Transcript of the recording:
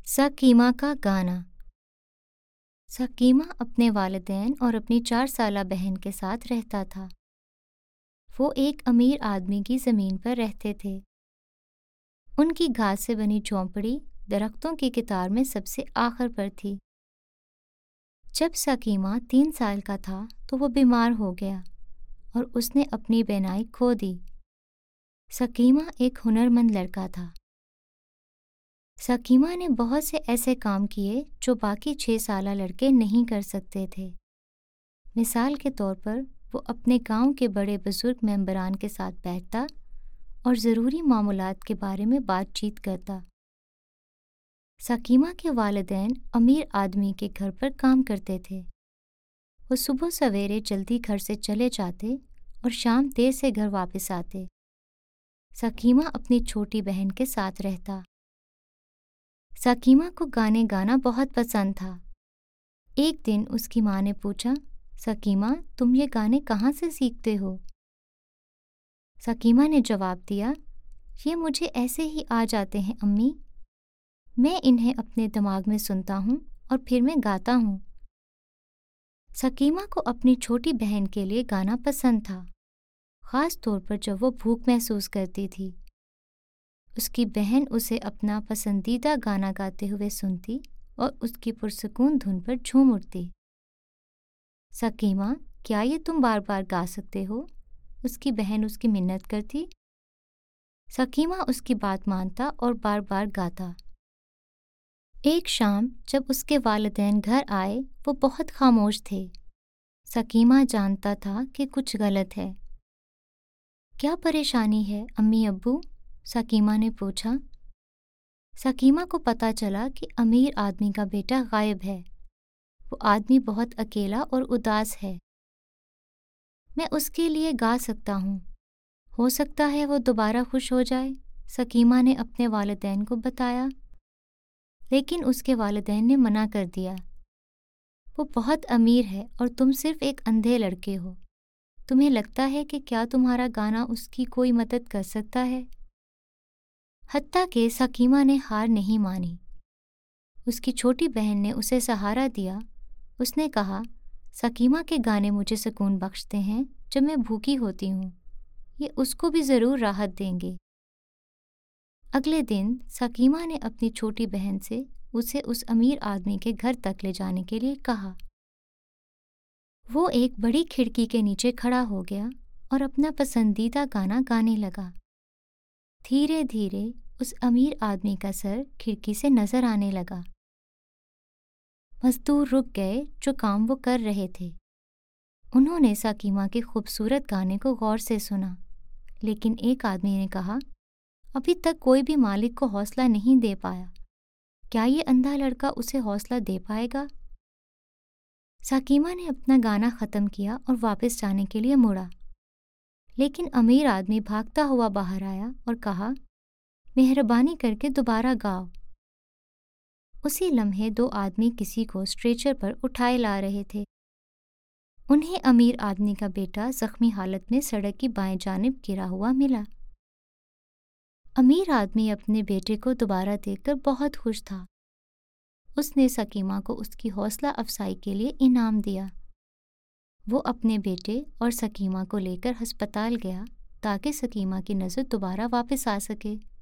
سکیمہ کا گانا۔ سکیمہ اپنے والدین اور اپنی 4 سالہ بہن کے ساتھ رہتا تھا۔ وہ ایک امیر آدمی کی زمین پر رہتے تھے۔ ان کی گھاس سے بنی جھونپڑی درختوں کی قطار میں سب سے آخر پر تھی۔ جب سکیمہ 3 سال کا تھا تو وہ بیمار ہو گیا اور اس نے اپنی بینائی کھو دی۔ سکیمہ ایک ہنرمند لڑکا تھا۔ سکیمہ نے بہت سے ایسے کام کیے جو باقی 6 سالہ لڑکے نہیں کر سکتے تھے۔ مثال کے طور پر وہ اپنے گاؤں کے بڑے بزرگ ممبران کے ساتھ بیٹھتا اور ضروری معاملات کے بارے میں بات چیت کرتا۔ سکیمہ کے والدین امیر آدمی کے گھر پر کام کرتے تھے۔ وہ صبح سویرے جلدی گھر سے چلے جاتے اور شام دیر سے گھر واپس آتے۔ سکیمہ اپنی چھوٹی بہن کے ساتھ رہتا۔ سکیمہ کو گانے گانا بہت پسند تھا۔ ایک دن اس کی ماں نے پوچھا، سکیمہ تم یہ گانے کہاں سے سیکھتے ہو؟ سکیمہ نے جواب دیا، یہ مجھے ایسے ہی آ جاتے ہیں امی، میں انہیں اپنے دماغ میں سنتا ہوں اور پھر میں گاتا ہوں۔ سکیمہ کو اپنی چھوٹی بہن کے لیے گانا پسند تھا، خاص طور پر جب وہ بھوک محسوس کرتی تھی۔ اس کی بہن اسے اپنا پسندیدہ گانا گاتے ہوئے سنتی اور اس کی پرسکون دھن پر جھوم اٹھتی۔ سکیمہ کیا یہ تم بار بار گا سکتے ہو؟ اس کی بہن اس کی منت کرتی۔ سکیمہ اس کی بات مانتا اور بار بار گاتا۔ ایک شام جب اس کے والدین گھر آئے وہ بہت خاموش تھے۔ سکیمہ جانتا تھا کہ کچھ غلط ہے۔ کیا پریشانی ہے امی ابو؟ سکیمہ نے پوچھا۔ سکیمہ کو پتہ چلا کہ امیر آدمی کا بیٹا غائب ہے۔ وہ آدمی بہت اکیلا اور اداس ہے۔ میں اس کے لیے گا سکتا ہوں، ہو سکتا ہے وہ دوبارہ خوش ہو جائے، سکیمہ نے اپنے والدین کو بتایا۔ لیکن اس کے والدین نے منع کر دیا۔ وہ بہت امیر ہے اور تم صرف ایک اندھے لڑکے ہو۔ تمہیں لگتا ہے کہ کیا تمہارا گانا اس کی کوئی مدد کر سکتا ہے؟ حتیٰ کہ سکیمہ نے ہار نہیں مانی۔ اس کی چھوٹی بہن نے اسے سہارا دیا۔ اس نے کہا، سکیمہ کے گانے مجھے سکون بخشتے ہیں جب میں بھوکی ہوتی ہوں، یہ اس کو بھی ضرور راحت دیں گے۔ اگلے دن سکیمہ نے اپنی چھوٹی بہن سے اسے اس امیر آدمی کے گھر تک لے جانے کے لیے کہا۔ وہ ایک بڑی کھڑکی کے نیچے کھڑا ہو گیا اور اپنا پسندیدہ گانا گانے لگا۔ دھیرے دھیرے اس امیر آدمی کا سر کھڑکی سے نظر آنے لگا۔ مزدور رک گئے جو کام وہ کر رہے تھے۔ انہوں نے سکیمہ کے خوبصورت گانے کو غور سے سنا، لیکن ایک آدمی نے کہا، ابھی تک کوئی بھی مالک کو حوصلہ نہیں دے پایا، کیا یہ اندھا لڑکا اسے حوصلہ دے پائے گا؟ سکیمہ نے اپنا گانا ختم کیا اور واپس جانے کے لیے مڑا، لیکن امیر آدمی بھاگتا ہوا باہر آیا اور کہا، مہربانی کر کے دوبارہ گاؤ۔ اسی لمحے 2 آدمی کسی کو اسٹریچر پر اٹھائے لا رہے تھے۔ انہیں امیر آدمی کا بیٹا زخمی حالت میں سڑک کی بائیں جانب گرا ہوا ملا۔ امیر آدمی اپنے بیٹے کو دوبارہ دیکھ کر بہت خوش تھا۔ اس نے سکیمہ کو اس کی حوصلہ افزائی کے لیے انعام دیا۔ وہ اپنے بیٹے اور سکیمہ کو لے کر ہسپتال گیا تاکہ سکیمہ کی نظر دوبارہ واپس آ سکے۔